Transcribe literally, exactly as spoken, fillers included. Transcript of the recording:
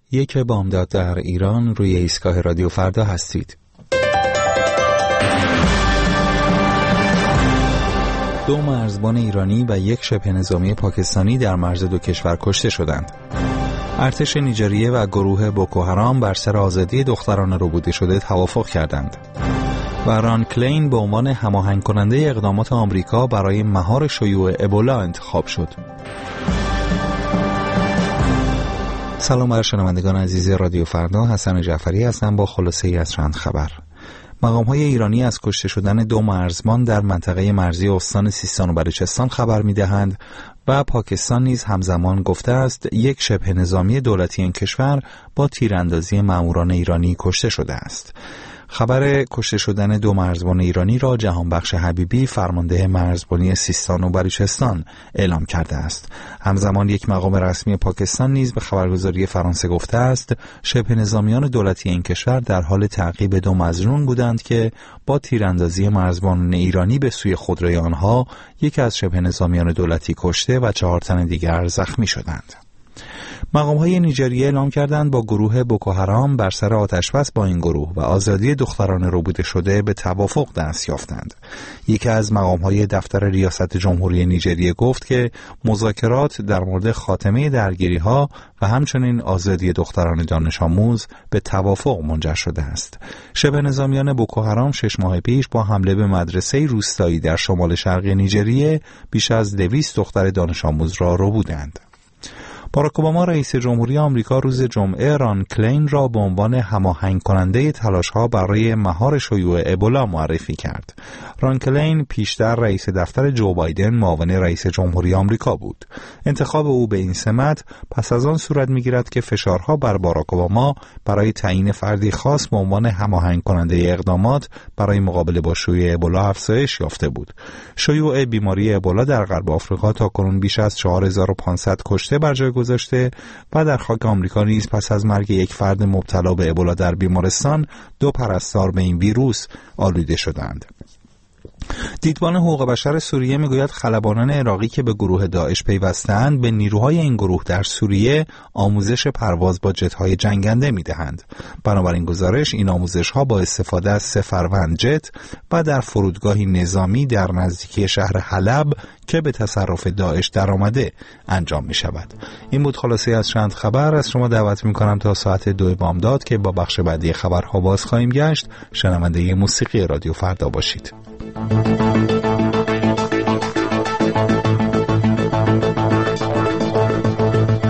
یک بامداد در ایران، روی ایستگاه رادیو فردا هستید. دو مرزبان ایرانی و یک شبه نظامی پاکستانی در مرز دو کشور کشته شدند. ارتش نیجریه و گروه بوکوحرام بر سر آزادی دختران ربوده شده توافق کردند. و ران کلین به عنوان هماهنگ کننده اقدامات آمریکا برای مهار شیوع ابولا انتخاب شد. سلام بر شنوندگان عزیز رادیو فردا، حسن جعفری هستم با خلاصه ای از چند خبر. مقام‌های ایرانی از کشته شدن دو مرزبان در منطقه مرزی استان سیستان و بلوچستان خبر می‌دهند و پاکستان نیز همزمان گفته است یک شبه نظامی دولتی این کشور با تیراندازی ماموران ایرانی کشته شده است. خبر کشته شدن دو مرزبان ایرانی را جهانبخش حبیبی، فرمانده مرزبانی سیستان و بلوچستان، اعلام کرده است. همزمان یک مقام رسمی پاکستان نیز به خبرگزاری فرانسه گفته است شبه نظامیان دولتی این کشور در حال تعقیب دو مظنون بودند که با تیراندازی مرزبان ایرانی به سوی خودروی آنها یک از شبه نظامیان دولتی کشته و چهار تن دیگر زخمی شدند. مقام‌های نیجریه اعلام کردند با گروه بوکوحرام بر سر آتش‌بس با این گروه و آزادی دختران ربوده شده به توافق دست یافتند. یکی از مقام‌های دفتر ریاست جمهوری نیجریه گفت که مذاکرات در مورد خاتمه درگیری‌ها و همچنین آزادی دختران دانش آموز به توافق منجر شده است. شبه نظامیان بوکوحرام شش ماه پیش با حمله به مدرسه روستایی در شمال شرقی نیجریه بیش از دویست دختر دانش آموز را ربودند. باراک اوباما رئیس جمهوری آمریکا روز جمعه ران کلین را به عنوان هماهنگ کننده تلاش‌ها برای مهار شیوع ابولا معرفی کرد. ران کلین پیشتر رئیس دفتر جو بایدن معاون رئیس جمهوری آمریکا بود. انتخاب او به این سمت پس از آن صورت می‌گیرد که فشارها بر باراک اوباما برای تعیین فردی خاص به عنوان هماهنگ کننده اقدامات برای مقابله با شیوع ابولا افزایش یافته بود. شیوع بیماری ابولا در غرب آفریقا تاکنون بیش از چهار هزار و پانصد کشته بر جای گذاشته و در خاک آمریکا نیز پس از مرگ یک فرد مبتلا به ابولا در بیمارستان دو پرستار به این ویروس آلوده شدند. دیدبان حقوق بشر سوریه میگوید خلبانان عراقی که به گروه داعش پیوستند به نیروهای این گروه در سوریه آموزش پرواز با جت‌های جنگنده میدهند. بنابراین گزارش این آموزش‌ها با استفاده از سه فروند جت و در فرودگاهی نظامی در نزدیکی شهر حلب که به تصرف داعش درآمده انجام می شود. این بود خلاصه از چند خبر. از شما دعوت می کنم تا ساعت دو بامداد که با بخش بعدی خبرها باز خواهیم گشت شنونده موسیقی رادیو فردا باشید.